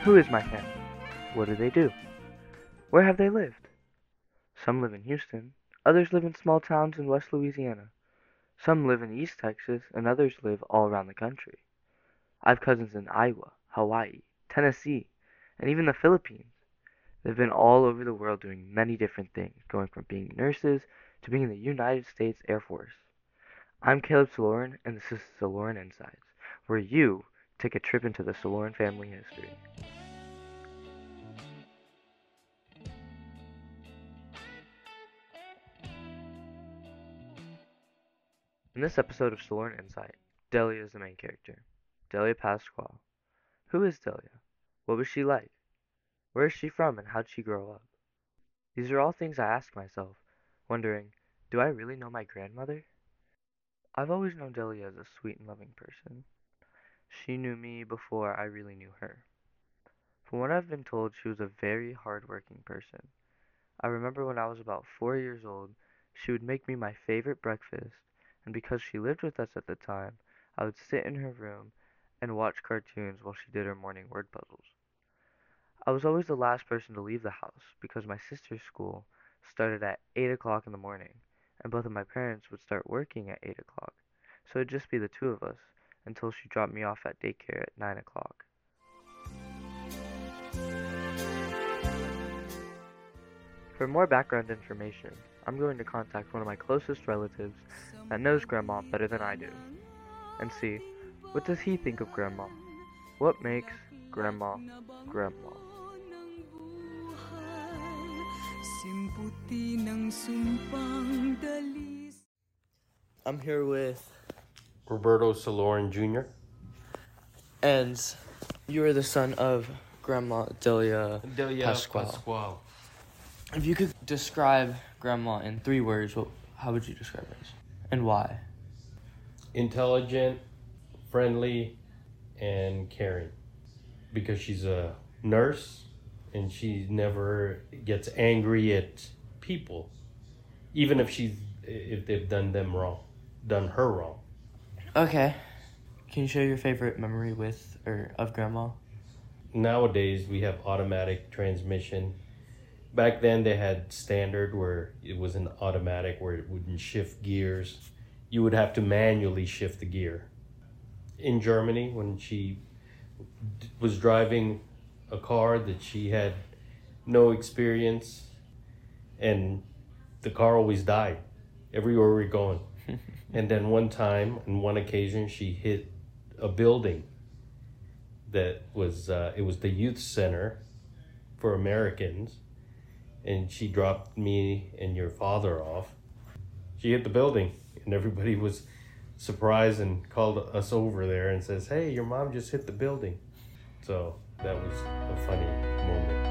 Who is my family? What do they do? Where have they lived? Some live in Houston, others live in small towns in West Louisiana. Some live in East Texas, and others live all around the country. I've cousins in Iowa, Hawaii, Tennessee, and even the Philippines. They've been all over the world doing many different things, going from being nurses to being in the United States Air Force. I'm Caleb Saloran, and this is Saloran Insights, where you take a trip into the Saloran family history. In this episode of Saloran Insight, Delia is the main character. Delia Pasquale. Who is Delia? What was she like? Where is she from and how did she grow up? These are all things I ask myself, wondering, do I really know my grandmother? I've always known Delia as a sweet and loving person. She knew me before I really knew her. From what I've been told, she was a very hard-working person. I remember when I was about 4 years old, she would make me my favorite breakfast, and because she lived with us at the time, I would sit in her room and watch cartoons while she did her morning word puzzles. I was always the last person to leave the house because my sister's school started at 8 o'clock in the morning, and both of my parents would start working at 8 o'clock, so it'd just be the two of us until she dropped me off at daycare at 9 o'clock. For more background information, I'm going to contact one of my closest relatives that knows Grandma better than I do, and see, what does he think of Grandma? What makes Grandma Grandma? I'm here with, Roberto Saloran Jr. and you are the son of Grandma Delia Pasquale. If you could describe Grandma in 3 words, how would you describe her? And why? Intelligent, friendly, and caring. Because she's a nurse and she never gets angry at people, even if they've done her wrong. Okay. Can you share your favorite memory with or of Grandma? Nowadays we have automatic transmission. Back then they had standard where it was an automatic where it wouldn't shift gears. You would have to manually shift the gear. In Germany, when she was driving a car that she had no experience, and the car always died everywhere we were going. And then one time, on one occasion, she hit a building that was, it was the youth center for Americans, and she dropped me and your father off. She hit the building, and everybody was surprised and called us over there and says, "Hey, your mom just hit the building." So that was a funny moment.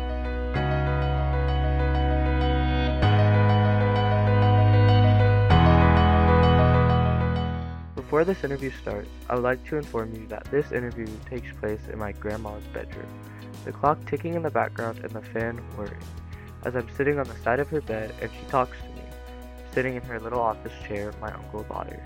Before this interview starts, I would like to inform you that this interview takes place in my grandma's bedroom, the clock ticking in the background and the fan whirring, as I'm sitting on the side of her bed and she talks to me, sitting in her little office chair my uncle bought her.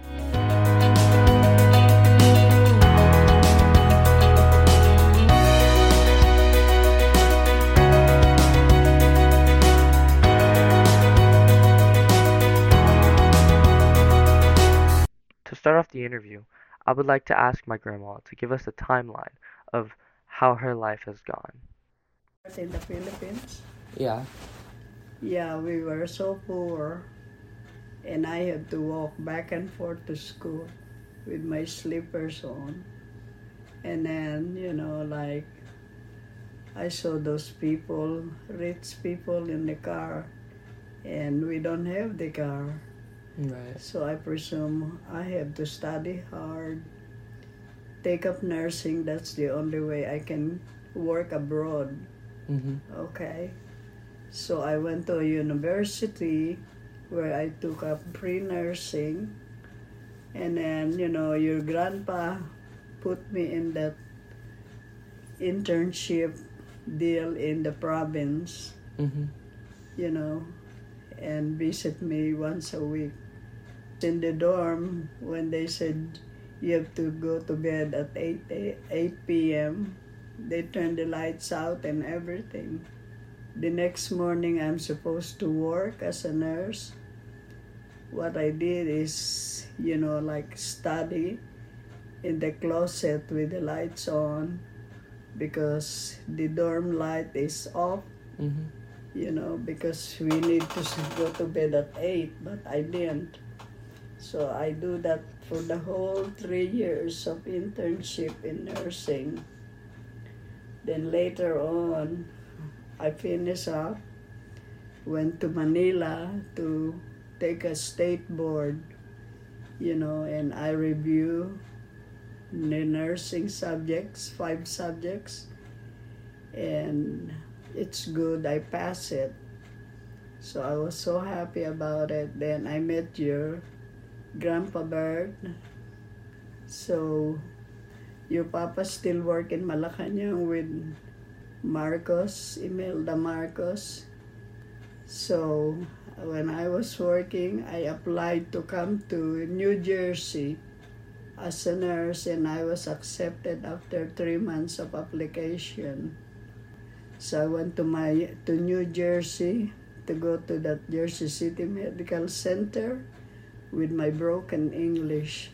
To start off the interview, I would like to ask my grandma to give us a timeline of how her life has gone. In the Philippines, Yeah. yeah, we were so poor, and I had to walk back and forth to school with my slippers on. And then, like, I saw those people, rich people in the car, and we don't have the car. Right. So I presume I have to study hard, take up nursing. That's the only way I can work abroad. Mm-hmm. Okay. So I went to a university where I took up pre-nursing. And then, your grandpa put me in that internship deal in the province, Mm-hmm. And visit me once a week. In the dorm, when they said you have to go to bed at 8 p.m., They turned the lights out and everything. The next morning, I'm supposed to work as a nurse. What I did is, like study in the closet with the lights on because the dorm light is off, because we need to go to bed at 8, but I didn't. So I do that for the whole 3 years of internship in nursing. Then later on, I finished up, went to Manila to take a state board, and I review the nursing subjects, 5 subjects, and it's good, I pass it. So I was so happy about it. Then I met your Grandpa Bert. So your papa still work in Malacanang with Marcos, Imelda Marcos. So when I was working, I applied to come to New Jersey as a nurse, and I was accepted after 3 months of application. So I went to New Jersey to go to that Jersey City Medical Center with my broken English.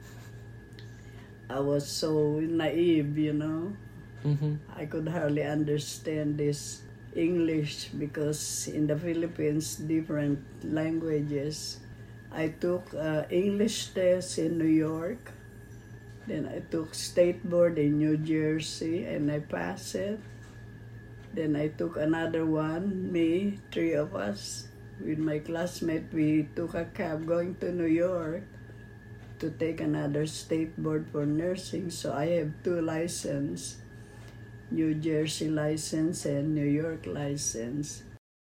I was so naive, I could hardly understand this English because in the Philippines, different languages. I took English test in New York. Then I took state board in New Jersey and I passed it. Then I took another one, 3 of us, with my classmate. We took a cab going to New York to take another state board for nursing. So I have 2 licenses, New Jersey license and New York license.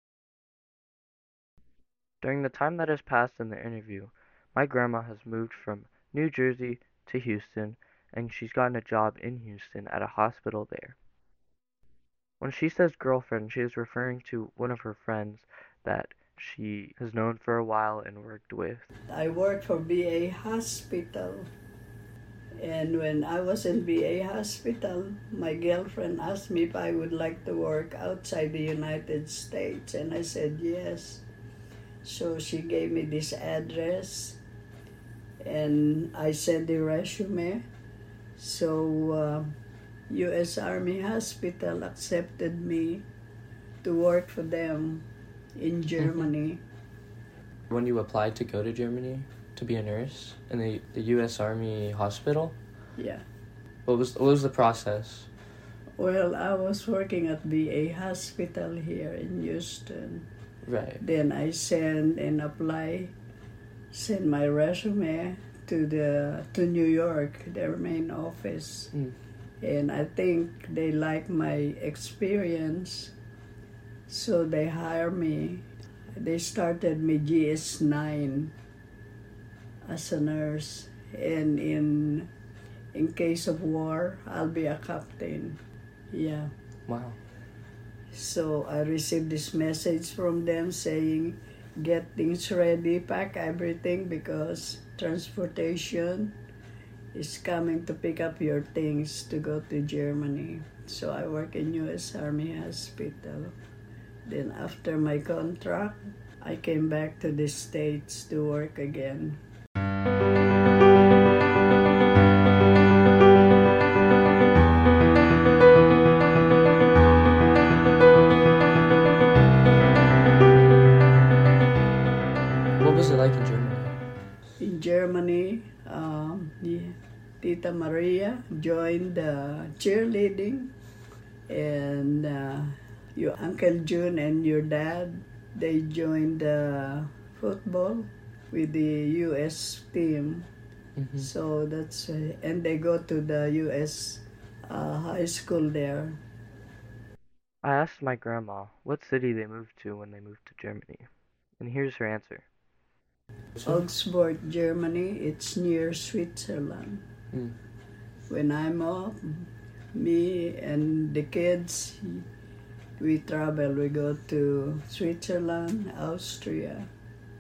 During the time that has passed in the interview, my grandma has moved from New Jersey to Houston, and she's gotten a job in Houston at a hospital there. When she says girlfriend, she is referring to one of her friends that she has known for a while and worked with. I worked for VA Hospital, and when I was in VA Hospital, my girlfriend asked me if I would like to work outside the United States, and I said yes. So she gave me this address, and I sent the resume. So U.S. Army Hospital accepted me to work for them in Germany. When you applied to go to Germany to be a nurse in the U.S. Army Hospital, Yeah. what was the process? Well, I was working at VA Hospital here in Houston. Right. Then I send my resume to New York, their main office. And I think they like my experience, so they hire me. They started me GS9 as a nurse, and in case of war, I'll be a captain. Yeah. Wow. So I received this message from them saying, get things ready, pack everything because transportation is coming to pick up your things to go to Germany. So I work in U.S. Army Hospital. Then after my contract, I came back to the States to work again. What was it like in Germany? In Germany, Tita Maria joined cheerleading, and your Uncle June and your dad, they joined football with the U.S. team. So that's, and they go to the U.S. high school there. I asked my grandma what city they moved to when they moved to Germany, and here's her answer. Augsburg, Germany, it's near Switzerland. When I'm off, me and the kids, we travel. We go to Switzerland, Austria,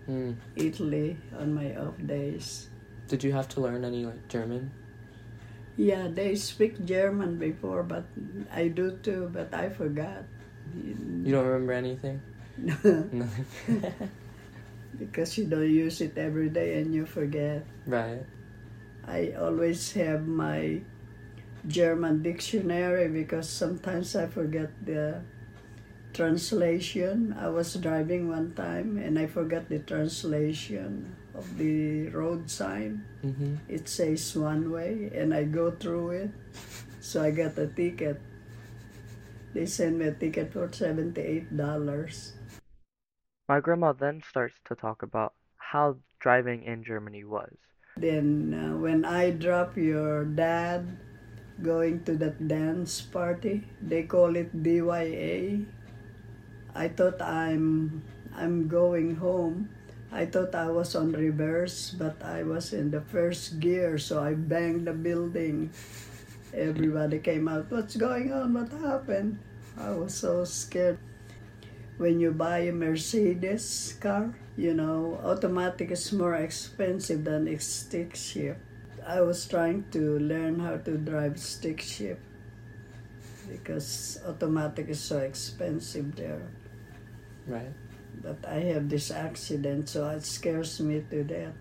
Italy on my off days. Did you have to learn any German? Yeah, they speak German before, but I do too, but I forgot. You don't remember anything? Nothing. Because you don't use it every day and you forget. Right. I always have my German dictionary because sometimes I forget the translation. I was driving one time and I forgot the translation of the road sign. Mm-hmm. It says one way and I go through it. So I got a ticket. They sent me a ticket for $78. My grandma then starts to talk about how driving in Germany was. Then when I drop your dad going to that dance party, they call it DYA. I thought I'm going home. I thought I was on reverse, but I was in the first gear, so I banged the building. Everybody came out, what's going on, what happened? I was so scared. When you buy a Mercedes car, automatic is more expensive than a stick shift. I was trying to learn how to drive stick shift because automatic is so expensive there. Right. But I have this accident, so it scares me to death.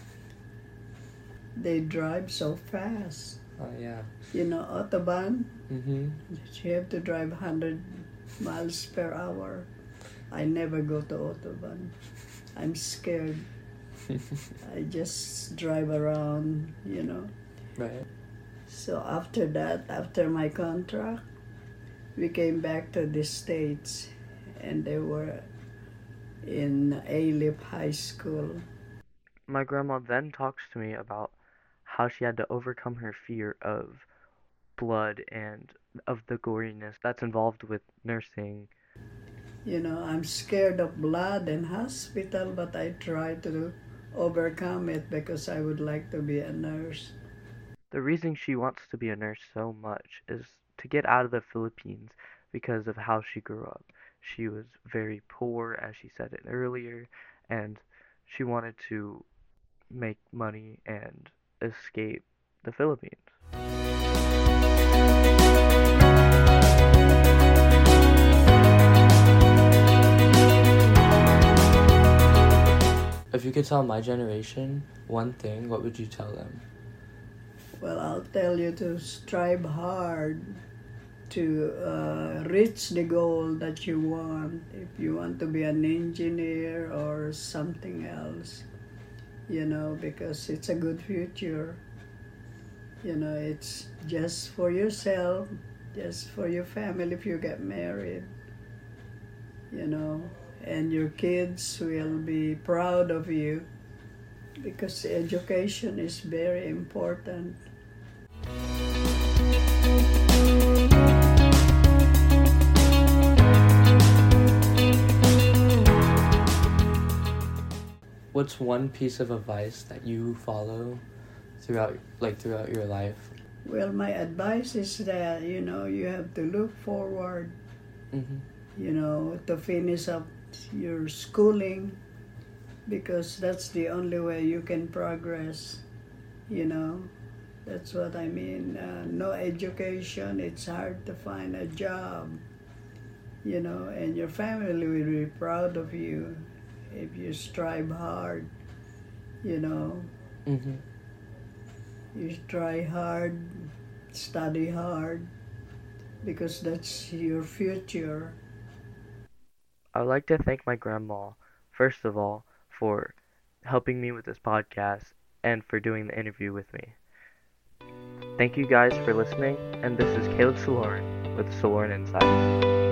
They drive so fast. Oh, yeah. Autobahn, Mm-hmm. you have to drive 100 miles per hour. I never go to Autobahn. I'm scared. I just drive around, Right. So after that, after my contract, we came back to the States and they were in Alip High School. My grandma then talks to me about how she had to overcome her fear of blood and of the goriness that's involved with nursing. I'm scared of blood and hospital, but I try to overcome it because I would like to be a nurse. The reason she wants to be a nurse so much is to get out of the Philippines because of how she grew up. She was very poor, as she said it earlier, and she wanted to make money and escape the Philippines. If you could tell my generation one thing, what would you tell them? Well, I'll tell you to strive hard to reach the goal that you want. If you want to be an engineer or something else, because it's a good future. It's just for yourself, just for your family if you get married, and your kids will be proud of you because education is very important. What's one piece of advice that you follow throughout your life? Well, my advice is that, you have to look forward, Mm-hmm. To finish up your schooling because that's the only way you can progress, That's what I mean. No education, it's hard to find a job, and your family will be proud of you if you strive hard, Mm-hmm. You try hard, study hard, because that's your future. I'd like to thank my grandma, first of all, for helping me with this podcast and for doing the interview with me. Thank you guys for listening, and this is Caleb Soloran with Soloran Insights.